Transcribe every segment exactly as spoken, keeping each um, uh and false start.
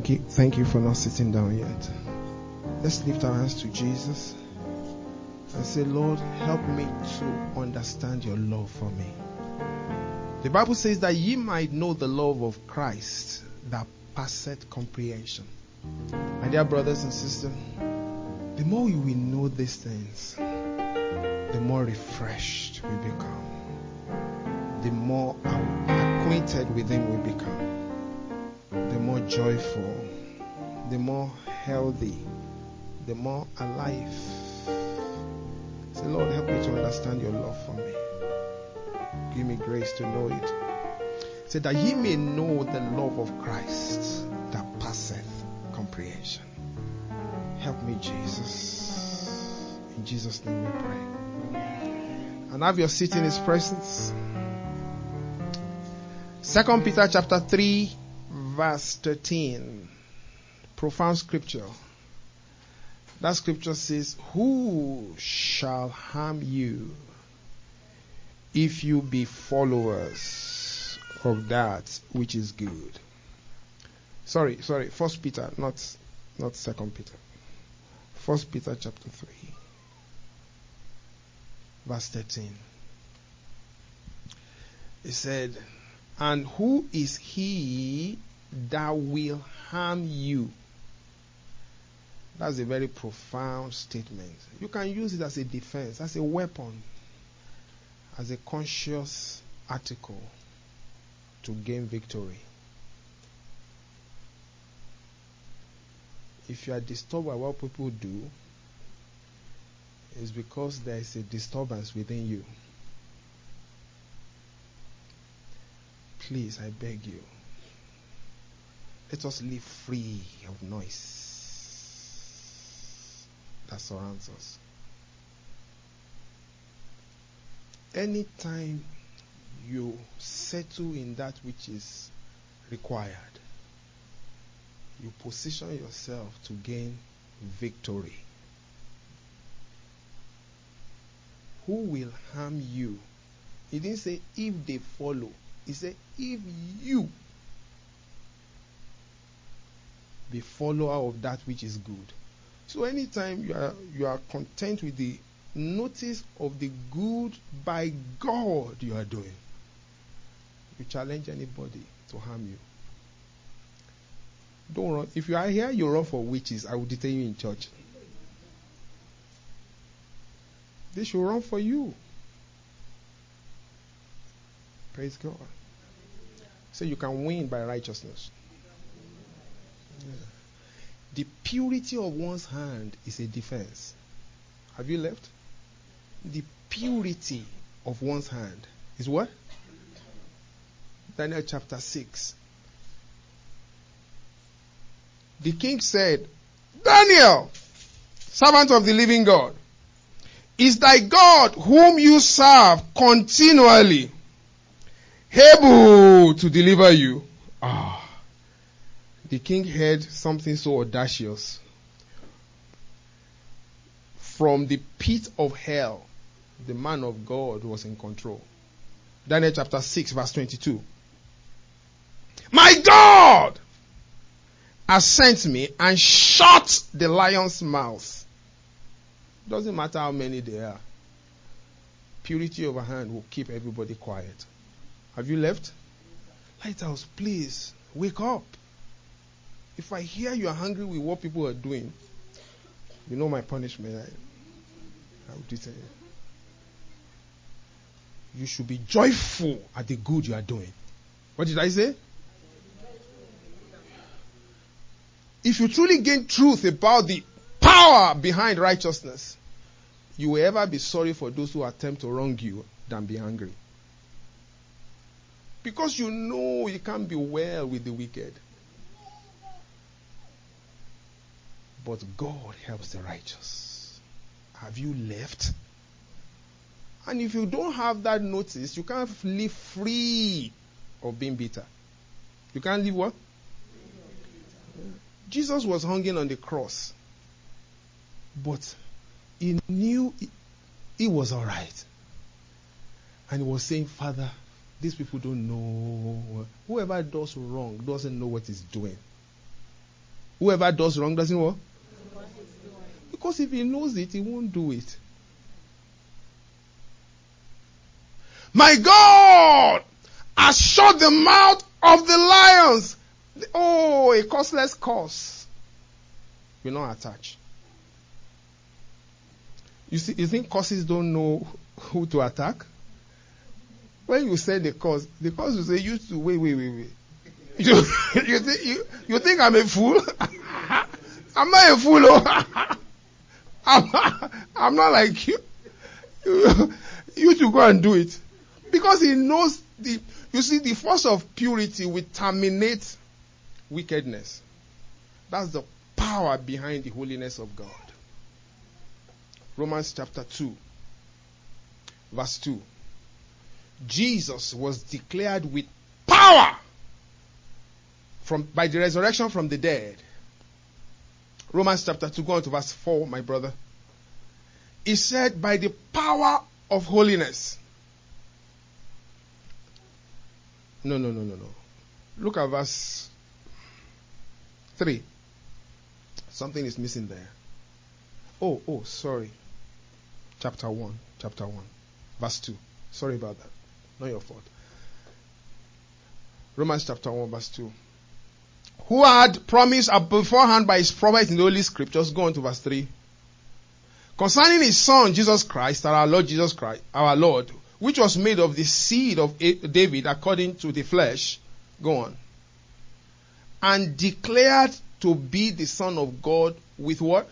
Thank you. Thank you for not sitting down yet. Let's lift our hands to Jesus and say, Lord, help me to understand your love for me. The Bible says that ye might know the love of Christ that passeth comprehension. My dear brothers and sisters, the more you will know these things, the more refreshed we become. The more acquainted with him we become. The more joyful, the more healthy, the more alive. Say, Lord, help me to understand your love for me. Give me grace to know it. Say that ye may know the love of Christ that passeth comprehension. Help me, Jesus. In Jesus' name we pray. And have your seat in his presence. Second Peter chapter three, verse thirteen. Profound scripture. That scripture says, who shall harm you if you be followers of that which is good? Sorry, sorry, First Peter, not not Second Peter. First Peter chapter three, verse thirteen. It said, and who is he that will harm you? That's a very profound statement. You can use it as a defense, as a weapon, as a conscious article to gain victory. If you are disturbed by what people do, it's because there is a disturbance within you. Please, I beg you, let us live free of noise that surrounds us. Anytime you settle in that which is required, you position yourself to gain victory. Who will harm you? He didn't say if they follow. He said if you be follower of that which is good. So anytime you are you are content with the notice of the good by God you are doing, you challenge anybody to harm you. Don't run. If you are here, you run for witches. I will detain you in church. They should run for you. Praise God. So you can win by righteousness. Yeah. The purity of one's hand is a defense. Have you left? The purity of one's hand is what? Daniel chapter six. The king said, Daniel, servant of the living God, is thy God whom you serve continually able to deliver you? Ah. The king heard something so audacious. From the pit of hell, the man of God was in control. Daniel chapter six, verse twenty-two. My God has sent me and shut the lion's mouth. Doesn't matter how many there are. Purity of a hand will keep everybody quiet. Have you left? Lighthouse, please, wake up. If I hear you are hungry with what people are doing, you know my punishment. I, I will tell you. You should be joyful at the good you are doing. What did I say? If you truly gain truth about the power behind righteousness, you will ever be sorry for those who attempt to wrong you than be angry. Because you know you can't be well with the wicked. But God helps the righteous. Have you left? And if you don't have that notice, you can't live free of being bitter. You can't live what? Jesus was hanging on the cross. But he knew it, it was all right. And he was saying, Father, these people don't know. Whoever does wrong doesn't know what he's doing. Whoever does wrong doesn't what? Because if he knows it, he won't do it. My God has shut the mouth of the lions. Oh, a causeless curse will not attach. You see, you think curses don't know who to attack? When you say the curse, the curse will say, you to wait, wait, wait, wait. You, you, think, you, you think I'm a fool? I'm not a fool. Oh. I'm, I'm not like you. you. You to go and do it. Because he knows the, you see, the force of purity will terminate wickedness. That's the power behind the holiness of God. Romans chapter two, verse two. Jesus was declared with power from by the resurrection from the dead. Romans chapter two, go on to verse four, my brother. He said, by the power of holiness. No, no, no, no, no. Look at verse three. Something is missing there. Oh, oh, sorry. Chapter one, chapter one, verse two. Sorry about that. Not your fault. Romans chapter one, verse two. Who had promised beforehand by his prophets in the Holy Scriptures. Go on to verse three. Concerning his Son, Jesus Christ, our Lord Jesus Christ, our Lord, which was made of the seed of David according to the flesh. Go on. And declared to be the Son of God with what?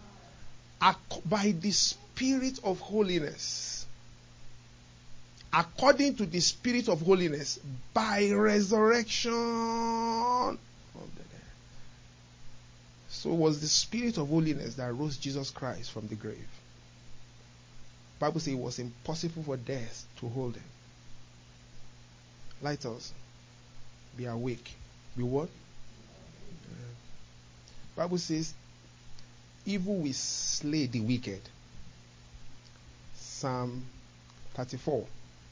By the Spirit of holiness. According to the Spirit of holiness, by resurrection of the dead. So it was the Spirit of holiness that rose Jesus Christ from the grave. The Bible says it was impossible for death to hold him. Let us be awake. Be what? The Bible says, evil will slay the wicked. Psalm thirty-four.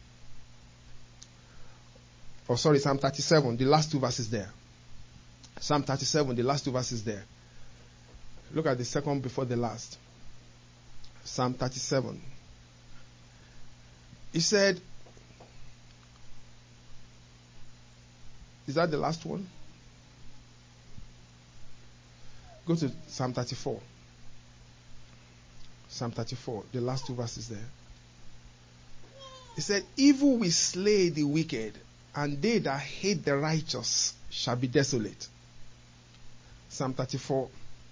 Oh, sorry, Psalm thirty-seven, the last two verses there. Psalm thirty-seven, the last two verses there. Look at the second before the last. Psalm thirty-seven. He said, is that the last one? Go to Psalm thirty-four. Psalm thirty-four, the last two verses there. He said, evil will slay the wicked, and they that hate the righteous shall be desolate. Psalm thirty-four,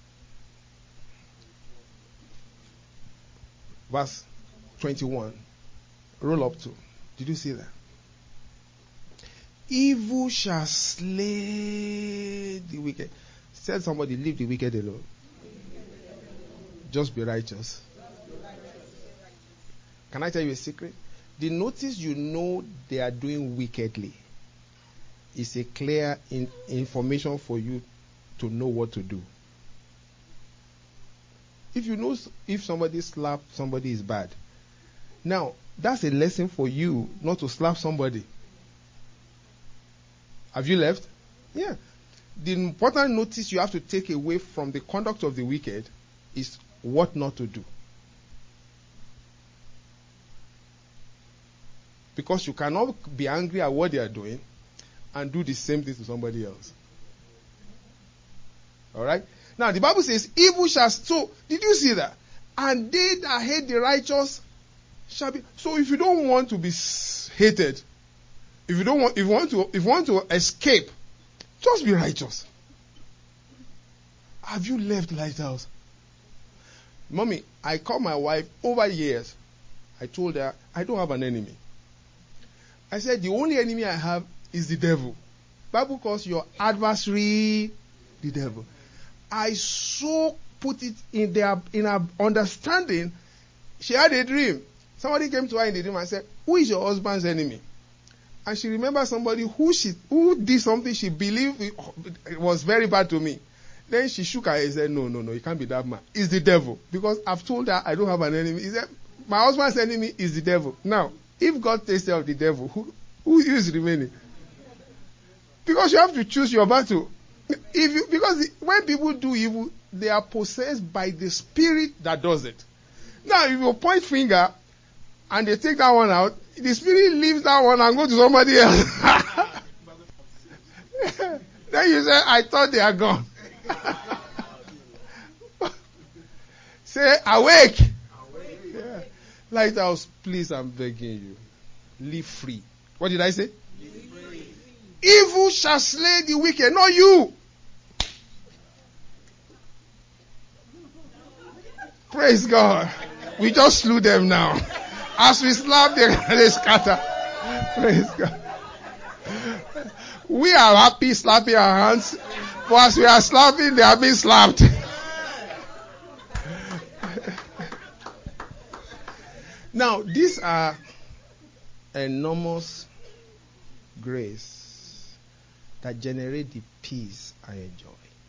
verse twenty-one. Roll up to. Did you see that? Evil shall slay the wicked. Tell somebody, leave the wicked alone. Just be righteous. Can I tell you a secret? The notice you know they are doing wickedly is a clear in, information for you to know what to do. If you know if somebody slapped somebody is bad, now that's a lesson for you not to slap somebody. Have you left? Yeah. The important notice you have to take away from the conduct of the wicked is what not to do. Because you cannot be angry at what they are doing and do the same thing to somebody else. Alright? Now the Bible says, evil shall, so did you see that? And they that hate the righteous shall be, so if you don't want to be hated, if you don't want, if you want to, if you want to escape, just be righteous. Have you left Lighthouse? Mommy, I called my wife over years. I told her, I don't have an enemy. I said, the only enemy I have is the devil. Bible calls your adversary the devil. I so put it in their in her understanding. She had a dream. Somebody came to her in the dream and said, who is your husband's enemy? And she remembered somebody who she who did something she believed it was very bad to me. Then she shook her head and said, no, no, no, it can't be that man. It's the devil. Because I've told her I don't have an enemy. He said, my husband's enemy is the devil. Now, if God takes care of the devil, who, who is remaining? Because you have to choose your battle. If you, because when people do evil, they are possessed by the spirit that does it. Now, if you point finger and they take that one out, the spirit leaves that one and go to somebody else. Then you say, I thought they are gone. Say, awake. awake. Yeah. Lighthouse, please, I'm begging you. Live free. What did I say? Live free. Evil shall slay the wicked, not you. Praise God. We just slew them now. As we slap them, they scatter. Praise God. We are happy slapping our hands. But as we are slapping, they are being slapped. Now, these are enormous grace that generate the peace I enjoy.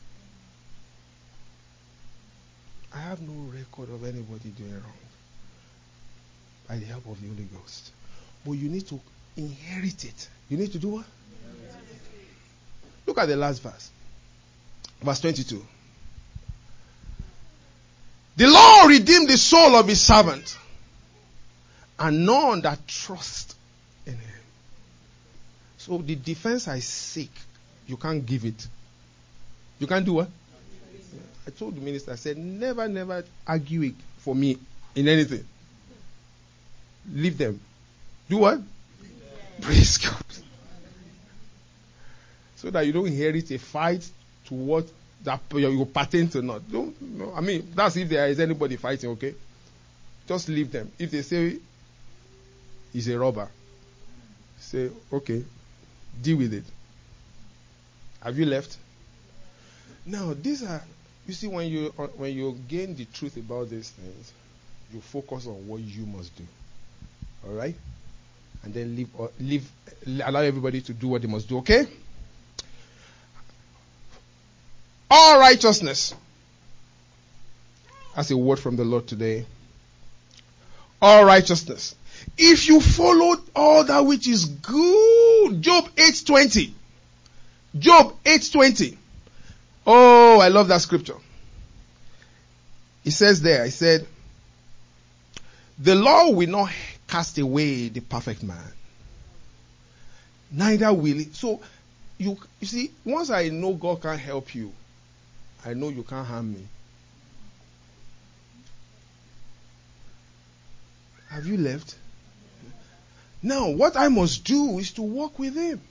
I have no record of anybody doing wrong by the help of the Holy Ghost. But you need to inherit it. You need to do what? Look at the last verse. Verse twenty-two. The Lord redeemed the soul of his servant, and none that trust in him. So the defense I seek, you can't give it. You can't do what? I told the minister, I said, never, never argue it for me in anything. Leave them. Do what? Praise God. So that you don't inherit a fight to what that you pertain to not. Don't, no, I mean, that's if there is anybody fighting, okay? Just leave them. If they say he's a robber, say, okay, deal with it. Have you left? Now, these are, you see, when you when you gain the truth about these things, you focus on what you must do. All right? And then leave, or leave, allow everybody to do what they must do, okay? All righteousness. That's a word from the Lord today. All righteousness. If you followed all that which is good. Job eight twenty. Job eight twenty. Oh, I love that scripture. It says there, I said, the Lord will not cast away the perfect man. Neither will he. So, you, you see, once I know God can help you, I know you can't harm me. Have you left? Now, what I must do is to walk with him.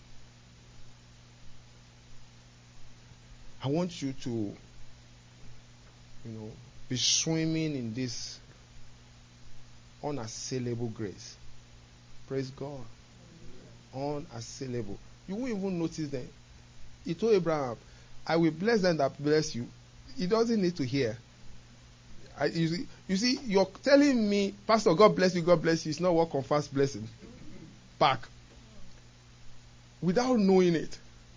I want you to, you know, be swimming in this unassailable grace. Praise God. Unassailable. You won't even notice that. He told Abraham, I will bless them that bless you. He doesn't need to hear. I, you, see, you see, you're telling me, Pastor, God bless you, God bless you. It's not what confers blessing back. Without knowing it.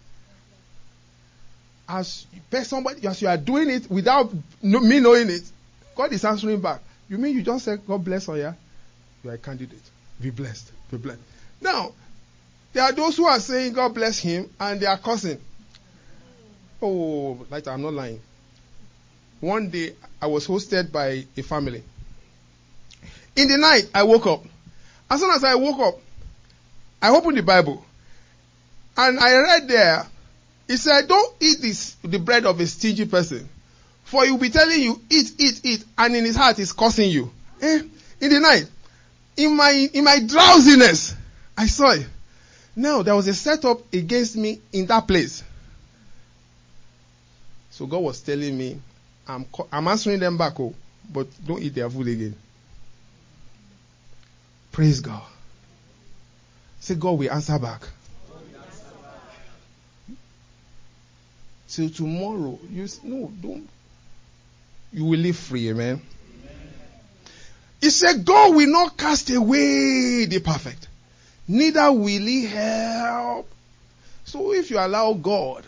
As somebody, as you are doing it without me knowing it, God is answering back. You mean you just said God bless Oya? You are a candidate. Be blessed. Be blessed. Now, there are those who are saying God bless him and they are cursing. Oh, like I'm not lying. One day, I was hosted by a family. In the night, I woke up. As soon as I woke up, I opened the Bible. And I read there, it said, don't eat this, the bread of a stingy person. For he will be telling you, eat, eat, eat. And in his heart, he's cursing you. Eh? In the night, in my, in my drowsiness, I saw it. Now, there was a setup against me in that place. So God was telling me, I'm, I'm answering them back, oh, but don't eat their food again. Praise God. Say, God will answer back. Till tomorrow, you no, don't. You will live free, amen. Amen. He said, God will not cast away the perfect, neither will he help. So if you allow God,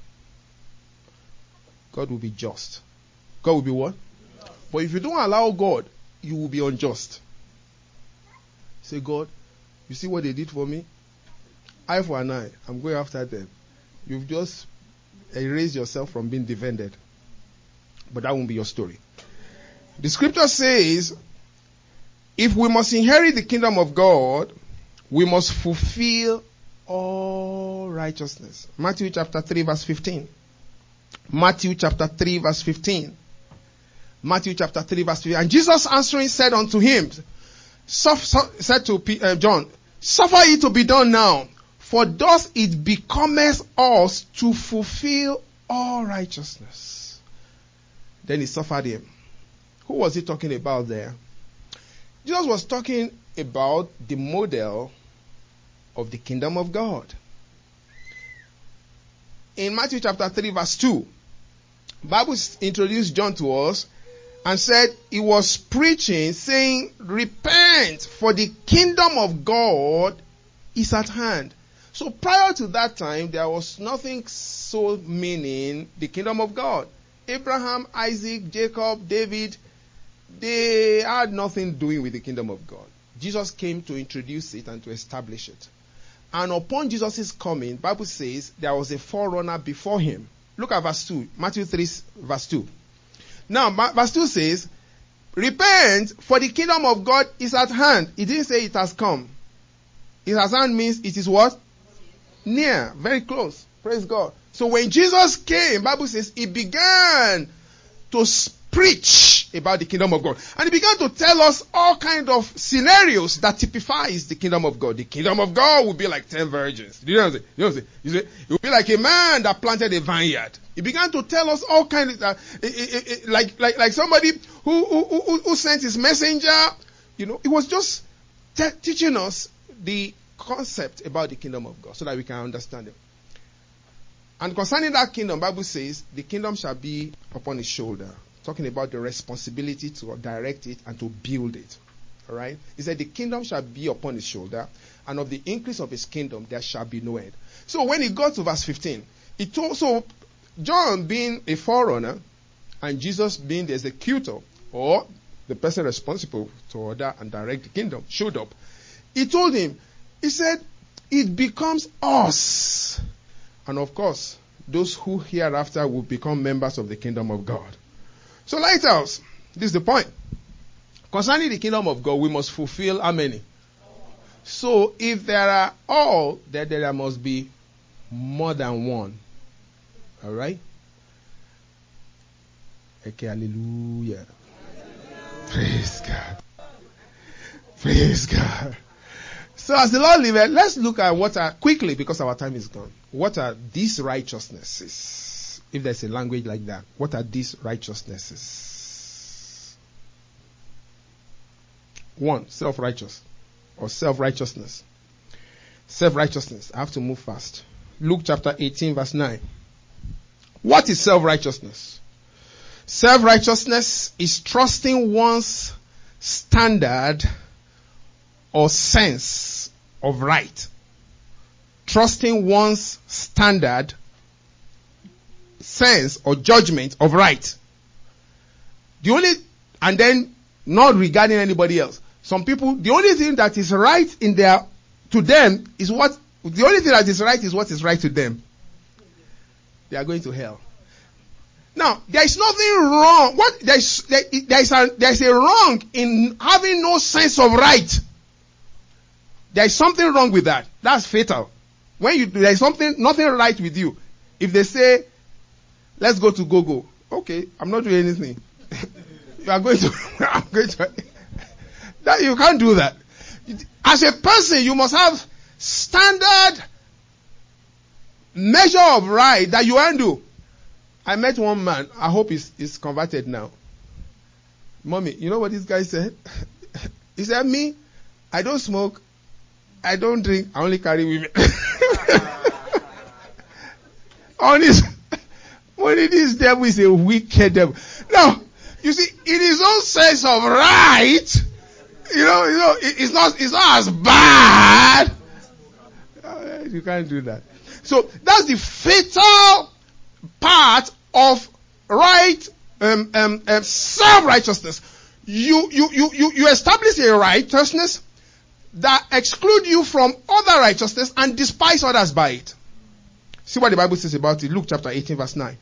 God will be just. God will be what? Just. But if you don't allow God, you will be unjust. Say, God, you see what they did for me? Eye for an eye. I'm going after them. You've just erase yourself from being defended. But that won't be your story. The scripture says, if we must inherit the kingdom of God, we must fulfill all righteousness. Matthew chapter three verse fifteen. Matthew chapter three verse fifteen. Matthew chapter three verse fifteen. And Jesus answering said unto him, said to uh, John, suffer it to be done now, for thus it becometh us to fulfill all righteousness. Then he suffered him. Who was he talking about there? Jesus was talking about the model of the kingdom of God. In Matthew chapter three verse two, the Bible introduced John to us and said he was preaching saying, repent, for the kingdom of God is at hand. So prior to that time, there was nothing so meaning the kingdom of God. Abraham, Isaac, Jacob, David, they had nothing doing with the kingdom of God. Jesus came to introduce it and to establish it. And upon Jesus' coming, the Bible says there was a forerunner before him. Look at verse two. Matthew three verse two. Now, verse two says, repent, for the kingdom of God is at hand. It didn't say it has come. It has hand means it is what? Near. Very close. Praise God. So when Jesus came, Bible says he began to preach about the kingdom of God. And he began to tell us all kinds of scenarios that typifies the kingdom of God. The kingdom of God will be like ten virgins. Do you know what I'm saying? You know what I'm saying? You see, it will be like a man that planted a vineyard. He began to tell us all kinds of, uh, it, it, it, like, like, like somebody who, who, who, who sent his messenger. You know, it was just te- teaching us the concept about the kingdom of God so that we can understand it. And concerning that kingdom, the Bible says the kingdom shall be upon his shoulder. Talking about the responsibility to direct it and to build it. All right? He said the kingdom shall be upon his shoulder, and of the increase of his kingdom there shall be no end. So when he got to verse fifteen, he told, so John being a forerunner and Jesus being the executor or the person responsible to order and direct the kingdom showed up. He told him, he said, it becomes us. And of course, those who hereafter will become members of the kingdom of God. So Lighthouse, this is the point. Concerning the kingdom of God, we must fulfill how many? So if there are all, then there must be more than one. All right? Okay, hallelujah. Praise God. Praise God. So as the Lord liveth, let's look at what are, quickly because our time is gone. What are these righteousnesses? If there's a language like that, what are these righteousnesses? One, self-righteous or self-righteousness. Self-righteousness. I have to move fast. Luke chapter eighteen verse nine. What is self-righteousness? Self-righteousness is trusting one's standard or sense of right. Trusting one's standard, sense or judgment of right. The only, and then not regarding anybody else. Some people, the only thing that is right in their, to them is what, the only thing that is right is what is right to them. They are going to hell. Now, there is nothing wrong. What there is, there, there is a, there is a wrong in having no sense of right. There is something wrong with that. That's fatal. When you there is something, nothing right with you. If they say, let's go to Gogo. Okay, I'm not doing anything. You are going to, I'm going to, that, you can't do that. As a person, you must have standard measure of right that you handle. I met one man. I hope he's, he's converted now. Mommy, you know what this guy said? He said, me, I don't smoke. I don't drink. I only carry women. Only, only this devil is a wicked devil. Now, you see, in his own sense of right, you know, you know, it, it's not, it's not as bad. You can't do that. So that's the fatal part of right, um, um, um, self-righteousness. You, you, you, you, you establish a righteousness that exclude you from other righteousness and despise others by it. See what the Bible says about it. Luke chapter eighteen verse nine.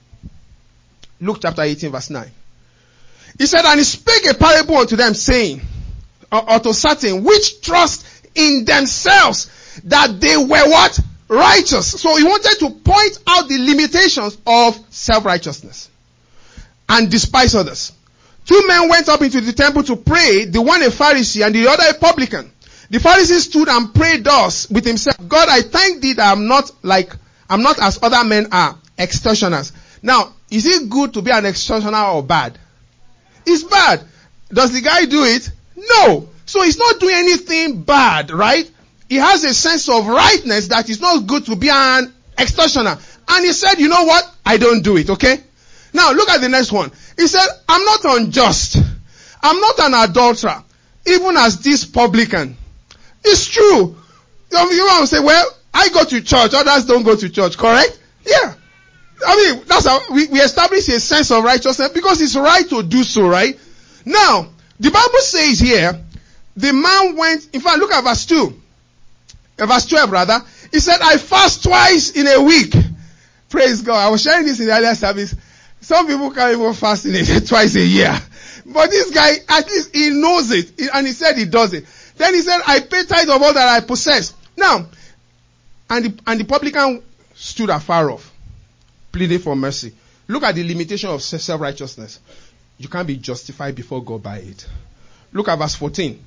Luke chapter eighteen verse nine. He said, and he spake a parable unto them, saying, or, or to certain which trust in themselves that they were what? Righteous. So he wanted to point out the limitations of self-righteousness and despise others. Two men went up into the temple to pray, the one a Pharisee and the other a publican. The Pharisee stood and prayed thus with himself, God, I thank thee that I am not like, I'm not as other men are, extortioners. Now, is it good to be an extortioner or bad? It's bad. Does the guy do it? No. So he's not doing anything bad, right? He has a sense of rightness that it's not good to be an extortioner. And he said, you know what? I don't do it, okay? Now, look at the next one. He said, I'm not unjust. I'm not an adulterer, even as this publican. It's true. You want to say, well, I go to church, others don't go to church, correct? Yeah. I mean, that's how we, we establish a sense of righteousness because it's right to do so, right? Now, the Bible says here, the man went, in fact, look at verse two. Verse twelve, rather. He said, I fast twice in a week. Praise God. I was sharing this in the earlier service. Some people can't even fast in a, twice a year. But this guy, at least he knows it. And he said he does it. Then he said, I pay tithe of all that I possess. Now, and the, and the publican stood afar off, pleading for mercy. Look at the limitation of self-righteousness. You can't be justified before God by it. Look at verse fourteen.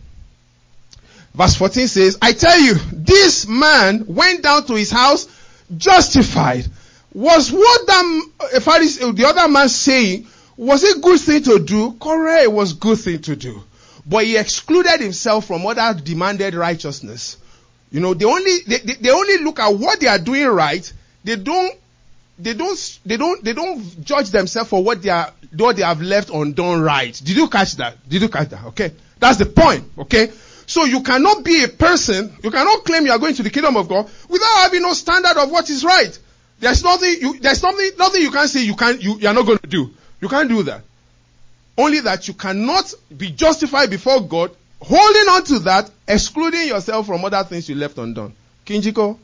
Verse fourteen says, I tell you, this man went down to his house justified. Was what that Pharisee, the other man saying, was it a good thing to do? Correct, it was a good thing to do. But he excluded himself from other demanded righteousness. You know, they only, they, they, they only look at what they are doing right. They don't, they don't, they don't, they don't judge themselves for what they are, what they have left undone right. Did you catch that? Did you catch that? Okay. That's the point. Okay. So you cannot be a person, you cannot claim you are going to the kingdom of God without having no standard of what is right. There's nothing, you, there's something, nothing you can say you can't, you, you are not going to do. You can't do that. Only that you cannot be justified before God, holding on to that, excluding yourself from other things you left undone. Kinjiko?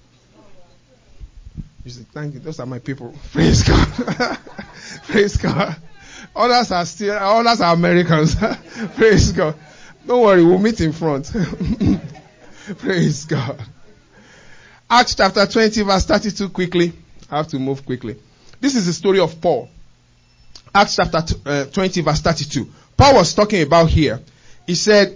You say, thank you. Those are my people. Praise God. Praise God. Others are still, others are Americans. Praise God. Don't worry, we'll meet in front. Praise God. Acts chapter twenty, verse thirty-two, quickly. I have to move quickly. This is the story of Paul. Acts chapter uh, twenty, verse thirty-two. Paul was talking about here. He said,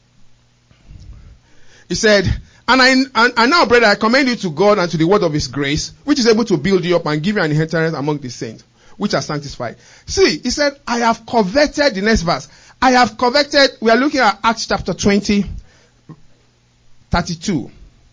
he said, and I, and, and now, brother, I commend you to God and to the word of his grace, which is able to build you up and give you an inheritance among the saints, which are sanctified. See, he said, I have coveted, the next verse, I have coveted, we are looking at Acts chapter twenty, thirty-two.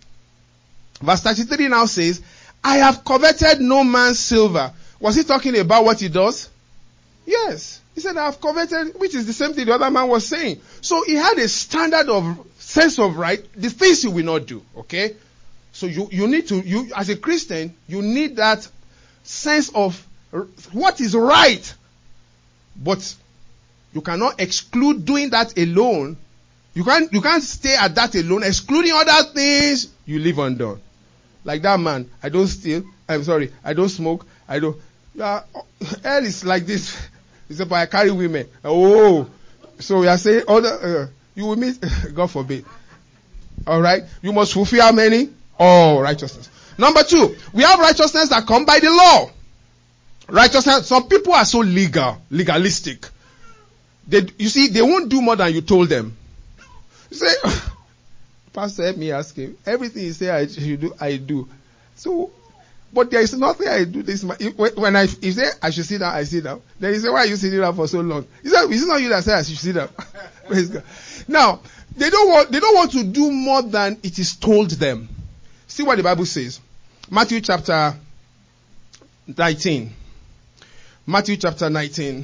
Verse thirty-three now says, I have coveted no man's silver. Was he talking about what he does? Yes. He said, I have coveted, which is the same thing the other man was saying. So he had a standard of sense of right, the things he will not do. Okay? So you, you need to, you, as a Christian, you need that sense of what is right. But you cannot exclude doing that alone. You can't, you can't stay at that alone, excluding other things you live undone. Like that man, I don't steal, I'm sorry, I don't smoke, I don't, yeah, hell is like this. He said, but I carry women. Oh, so we are saying, other, uh, you will meet, God forbid. Alright, you must fulfill how many? All righteousness. Number two, we have righteousness that come by the law. Righteousness, some people are so legal, legalistic. They, you see, they won't do more than you told them. You say, Pastor, help me ask him. Everything he say I should do, I do. So, but there is nothing I do this. When I, he say I should sit down, I sit down. Then he say, why are you sitting down for so long? He said, it's not you that said I should sit down. Praise God. Now, they don't want, they don't want to do more than it is told them. See what the Bible says. Matthew chapter nineteen. Matthew chapter nineteen.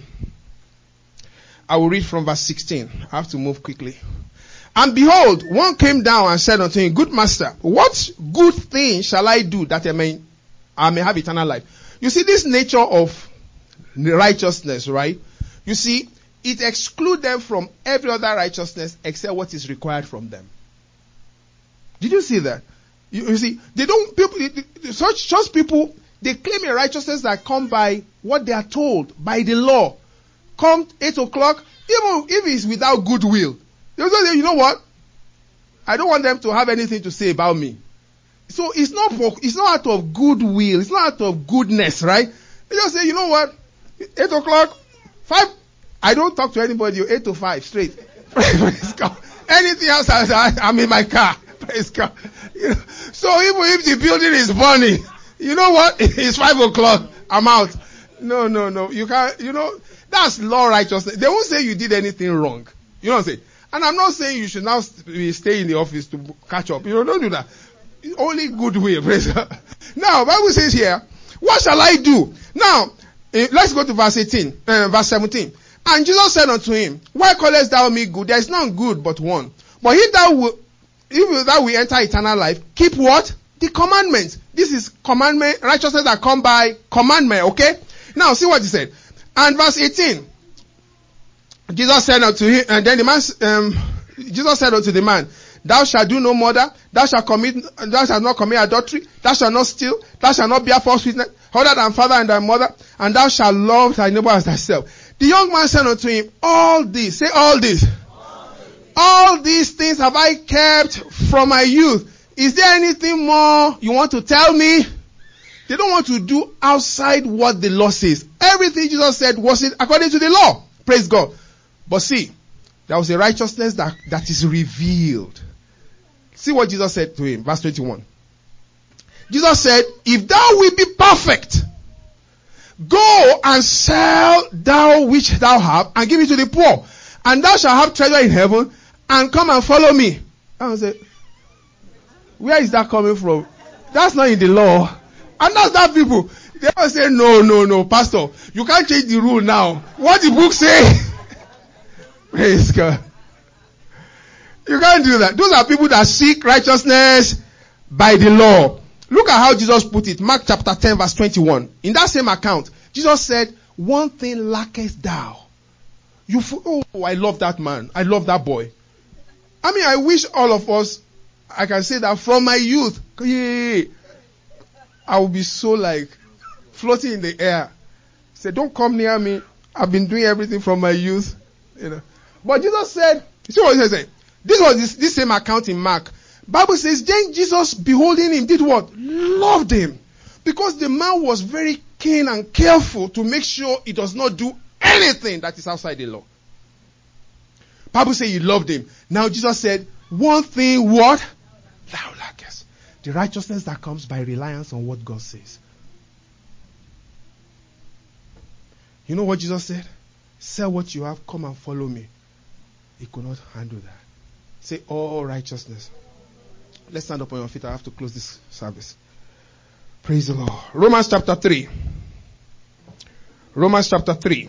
I will read from verse sixteen. I have to move quickly. And behold, one came down and said unto him, Good master, what good thing shall I do that I may, I may have eternal life? You see, this nature of righteousness, right? You see, it excludes them from every other righteousness except what is required from them. Did you see that? You, you see, they don't, people, such, such people, they claim a righteousness that come by what they are told, by the law. Come eight o'clock, even if it's without goodwill. They say, you know what? I don't want them to have anything to say about me. So it's not for, it's not out of goodwill, it's not out of goodness, right? They just say, you know what? Eight o'clock, five, I don't talk to anybody, eight to five, straight. Praise God. Anything else, I, I'm in my car. Praise God. You know, so even if the building is burning, you know what? It's five o'clock, I'm out. No, no, no. You can't, you know, that's law righteousness. They won't say you did anything wrong. You know what I'm saying? And I'm not saying you should now stay in the office to catch up. You know, don't do that. Only goodwill. Praise God. Now, Bible says here, what shall I do? Now, eh, let's go to verse eighteen, uh, verse seventeen. And Jesus said unto him, why callest thou me good? There is none good but one. But he that will, if thou will enter eternal life, keep what? The commandments. This is commandment, righteousness that come by commandment, okay? Now, see what he said. And verse eighteen. Jesus said unto him, and then the man, um, Jesus said unto the man, thou shalt do no murder, thou shalt commit, thou shalt not commit adultery, thou shalt not steal, thou shalt not bear false witness, other than father and thy mother, and thou shalt love thy neighbor as thyself. The young man said unto him, all this, say all this, all, all these things have I kept from my youth. Is there anything more you want to tell me? They don't want to do outside what the law says. Everything Jesus said was it according to the law. Praise God. But see, there was a righteousness that, that is revealed. See what Jesus said to him, verse twenty-one. Jesus said, if thou wilt be perfect, go and sell thou which thou have, and give it to the poor, and thou shalt have treasure in heaven, and come and follow me. I said, where is that coming from? That's not in the law. And that's that people. They all say, no, no, no, pastor, you can't change the rule now. What the book say? Praise God. You can't do that. Those are people that seek righteousness by the law. Look at how Jesus put it. Mark chapter ten verse twenty-one. In that same account, Jesus said, one thing lackest thou. You, oh, I love that man. I love that boy. I mean, I wish all of us, I can say that from my youth, yeah, I will be so like floating in the air. Say, don't come near me. I've been doing everything from my youth. You know. But Jesus said, see what he said? This was this, this same account in Mark. Bible says, then Jesus, beholding him, did what? Loved him. Because the man was very keen and careful to make sure he does not do anything that is outside the law. Bible says he loved him. Now Jesus said, one thing what? Thou lackest. The righteousness that comes by reliance on what God says. You know what Jesus said? Sell what you have, come and follow me. He could not handle that. Say, all righteousness. Let's stand up on your feet. I have to close this service. Praise the Lord. Romans chapter three. Romans chapter three.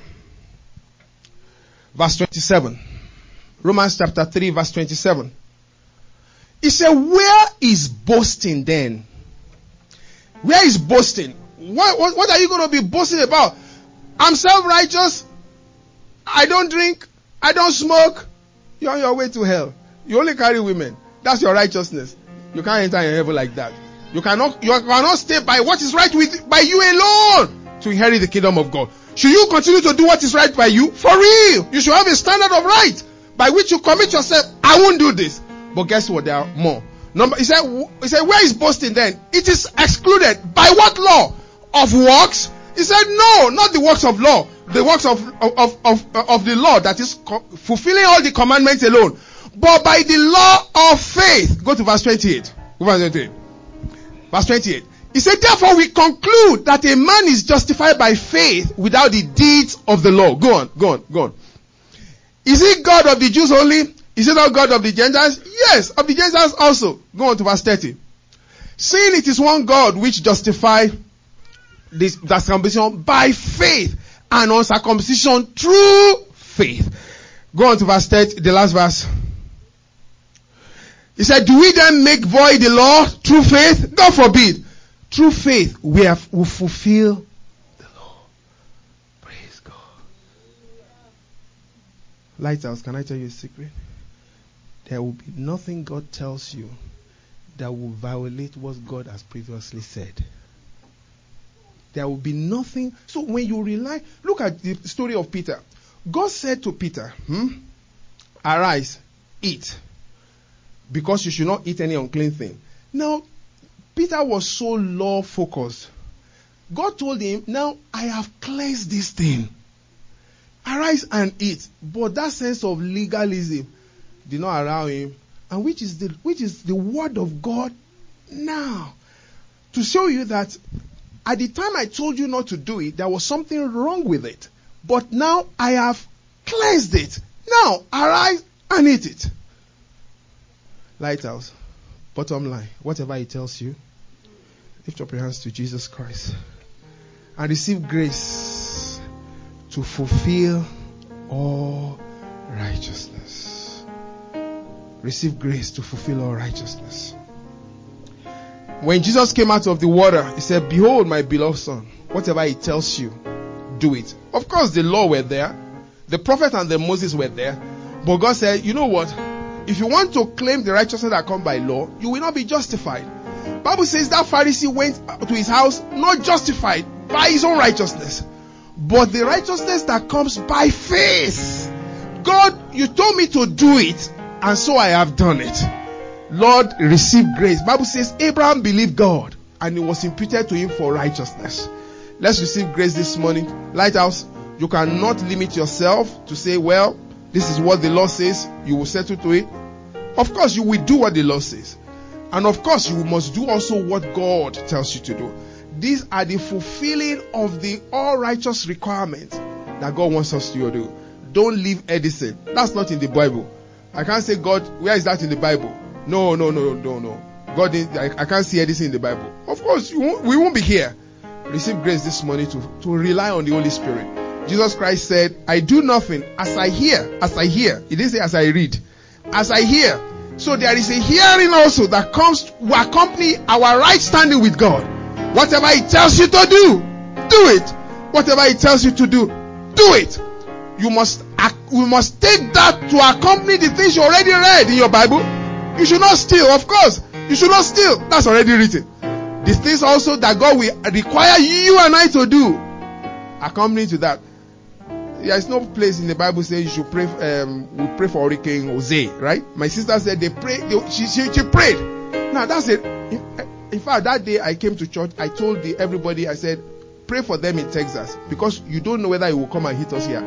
Verse twenty-seven. Romans chapter three verse twenty-seven. He said, where is boasting then? Where is boasting? What, what, what are you going to be boasting about? I'm self-righteous. I don't drink. I don't smoke. You're on your way to hell. You only carry women. That's your righteousness. You can't enter in heaven like that. You cannot, you cannot stay by what is right with, by you alone to inherit the kingdom of God. Should you continue to do what is right by you? For real. You should have a standard of right by which you commit yourself. I won't do this. But guess what? There are more. Number, he said, he said, where is boasting then? It is excluded. By what law? Of works? He said, no, not the works of law. The works of, of, of, of the law that is co- fulfilling all the commandments alone. But by the law of faith. Go to verse twenty-eight. Go to verse twenty-eight. Verse twenty-eight. He said, therefore we conclude that a man is justified by faith without the deeds of the law. Go on, go on, go on. Is he God of the Jews only? Is he not God of the Gentiles? Yes, of the Gentiles also. Go on to verse thirty. Seeing it is one God which justifies this circumcision by faith and uncircumcision through faith. Go on to verse thirty, the last verse. He said, do we then make void the law through faith? God forbid. Through faith we have we fulfill the law. Praise God. Lighthouse, can I tell you a secret? There will be nothing God tells you that will violate what God has previously said. There will be nothing. So when you rely, look at the story of Peter. God said to Peter, hmm, arise, eat, because you should not eat any unclean thing. Now, Peter was so law focused. God told him, now I have cleansed this thing. Arise and eat. But that sense of legalism did not allow him. And which is the which is the word of God now. To show you that at the time I told you not to do it, there was something wrong with it. But now I have cleansed it. Now arise and eat it. Lighthouse. Bottom line. Whatever he tells you, lift up your hands to Jesus Christ. And receive grace to fulfill all righteousness. Receive grace to fulfill all righteousness. When Jesus came out of the water, he said, behold my beloved son. Whatever he tells you, do it. Of course, the law were there. The prophet and the Moses were there. But God said, you know what? If you want to claim the righteousness that comes by law, you will not be justified. Bible says that Pharisee went to his house not justified by his own righteousness, but the righteousness that comes by faith. God, you told me to do it, and so I have done it. Lord, receive grace. Bible says Abraham believed God, and it was imputed to him for righteousness. Let's receive grace this morning. Lighthouse, you cannot limit yourself to say, well, this is what the law says. You will settle to it. Of course, you will do what the law says. And of course, you must do also what God tells you to do. These are the fulfilling of the all righteous requirements that God wants us to do. Don't leave Edison. That's not in the Bible. I can't say, God, where is that in the Bible? No, no, no, no, no. God, I, I can't see Edison in the Bible. Of course, you won't, we won't be here. Receive grace this morning to, to rely on the Holy Spirit. Jesus Christ said, I do nothing as I hear, as I hear. He didn't say as I read. As I hear. So there is a hearing also that comes to accompany our right standing with God. Whatever he tells you to do, do it. Whatever he tells you to do, do it. You must, we must take that to accompany the things you already read in your Bible. You should not steal, of course. You should not steal. That's already written. The things also that God will require you and I to do, accompanying to that. There is no place in the Bible saying you should pray. Um, we pray for Hurricane Jose, right? My sister said they pray. They, she, she she prayed. Now that's it. In, in fact, that day I came to church. I told the, everybody. I said, pray for them in Texas because you don't know whether it will come and hit us here.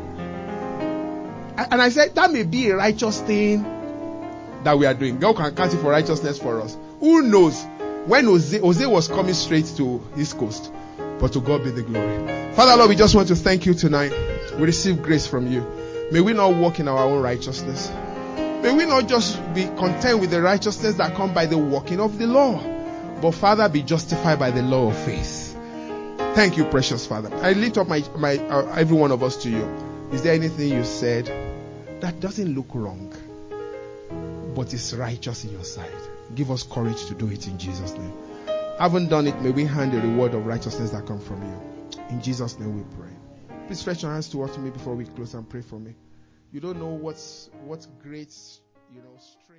And I said that may be a righteous thing that we are doing. God can count it for righteousness for us. Who knows? When Jose, Jose was coming straight to East Coast, but to God be the glory. Father Lord, we just want to thank you tonight. We receive grace from you. May we not walk in our own righteousness. May we not just be content with the righteousness that comes by the walking of the law, but Father, be justified by the law of faith. Thank you, precious Father. I lift up my, my uh, every one of us to you. Is there anything you said that doesn't look wrong, but is righteous in your sight? Give us courage to do it in Jesus' name. Haven't done it, may we hand the reward of righteousness that comes from you. In Jesus' name we pray. Please stretch your hands towards me before we close and pray for me. You don't know what's what's great, you know, strength.